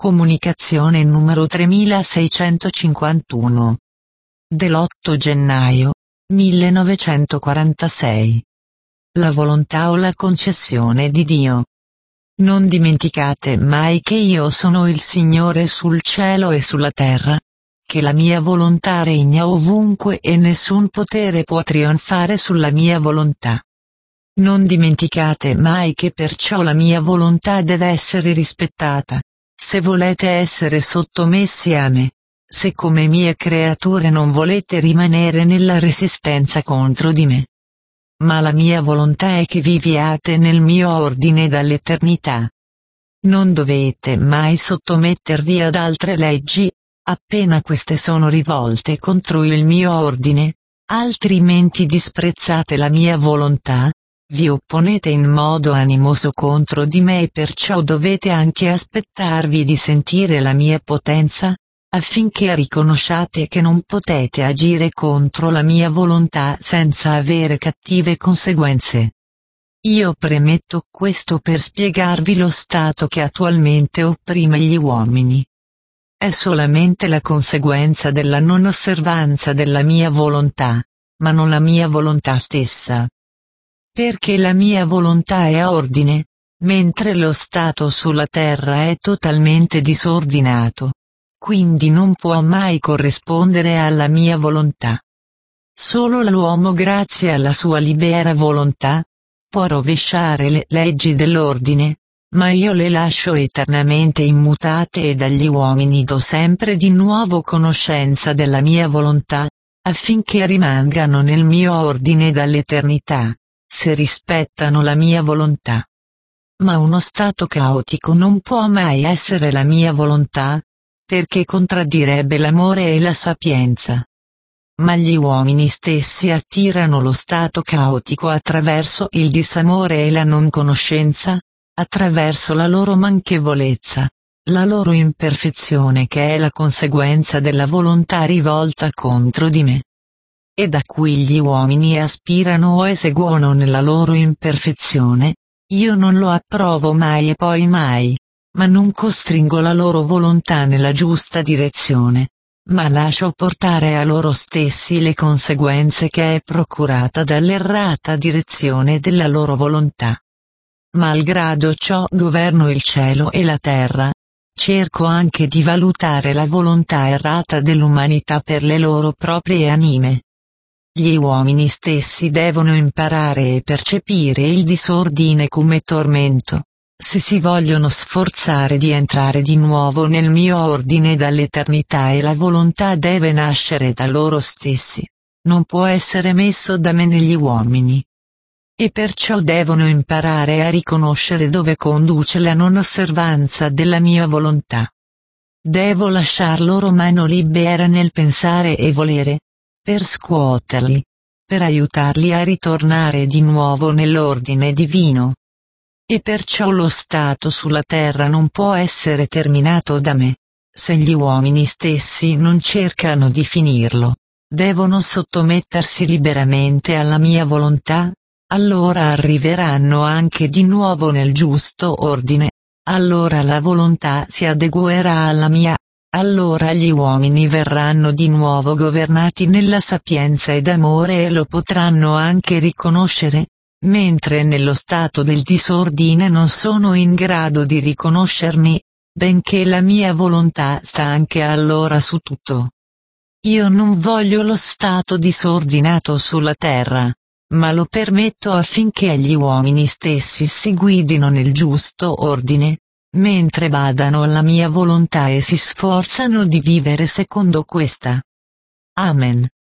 Comunicazione numero 3651. Dell'8 gennaio 1946. La volontà o la concessione di Dio. Non dimenticate mai che io sono il Signore sul cielo e sulla terra, che la mia volontà regna ovunque e nessun potere può trionfare sulla mia volontà. Non dimenticate mai che perciò la mia volontà deve essere rispettata, se volete essere sottomessi a me, se come mie creature non volete rimanere nella resistenza contro di me. Ma la mia volontà è che viviate nel mio ordine dall'eternità. Non dovete mai sottomettervi ad altre leggi, appena queste sono rivolte contro il mio ordine, altrimenti disprezzate la mia volontà, vi opponete in modo animoso contro di me e perciò dovete anche aspettarvi di sentire la mia potenza, affinché riconosciate che non potete agire contro la mia volontà senza avere cattive conseguenze. Io premetto questo per spiegarvi lo stato che attualmente opprime gli uomini. È solamente la conseguenza della non osservanza della mia volontà, ma non la mia volontà stessa. Perché la mia volontà è ordine, mentre lo stato sulla terra è totalmente disordinato. Quindi non può mai corrispondere alla mia volontà. Solo l'uomo grazie alla sua libera volontà può rovesciare le leggi dell'ordine, ma io le lascio eternamente immutate e dagli uomini do sempre di nuovo conoscenza della mia volontà, affinché rimangano nel mio ordine dall'eternità, se rispettano la mia volontà. Ma uno stato caotico non può mai essere la mia volontà, perché contraddirebbe l'amore e la sapienza. Ma gli uomini stessi attirano lo stato caotico attraverso il disamore e la non conoscenza, attraverso la loro manchevolezza, la loro imperfezione che è la conseguenza della volontà rivolta contro di me. E da cui gli uomini aspirano o eseguono nella loro imperfezione, io non lo approvo mai e poi mai, ma non costringo la loro volontà nella giusta direzione, ma lascio portare a loro stessi le conseguenze che è procurata dall'errata direzione della loro volontà. Malgrado ciò governo il cielo e la terra, cerco anche di valutare la volontà errata dell'umanità per le loro proprie anime. Gli uomini stessi devono imparare e percepire il disordine come tormento, se si vogliono sforzare di entrare di nuovo nel mio ordine dall'eternità e la volontà deve nascere da loro stessi, non può essere messo da me negli uomini. E perciò devono imparare a riconoscere dove conduce la non osservanza della mia volontà. Devo lasciar loro mano libera nel pensare e volere, per scuoterli, per aiutarli a ritornare di nuovo nell'ordine divino. E perciò lo stato sulla terra non può essere terminato da me, se gli uomini stessi non cercano di finirlo. Devono sottomettersi liberamente alla mia volontà, allora arriveranno anche di nuovo nel giusto ordine, allora la volontà si adeguerà alla mia, allora gli uomini verranno di nuovo governati nella sapienza ed amore e lo potranno anche riconoscere, mentre nello stato del disordine non sono in grado di riconoscermi, benché la mia volontà sta anche allora su tutto. Io non voglio lo stato disordinato sulla terra, ma lo permetto affinché gli uomini stessi si guidino nel giusto ordine, mentre badano alla mia volontà e si sforzano di vivere secondo questa. Amen.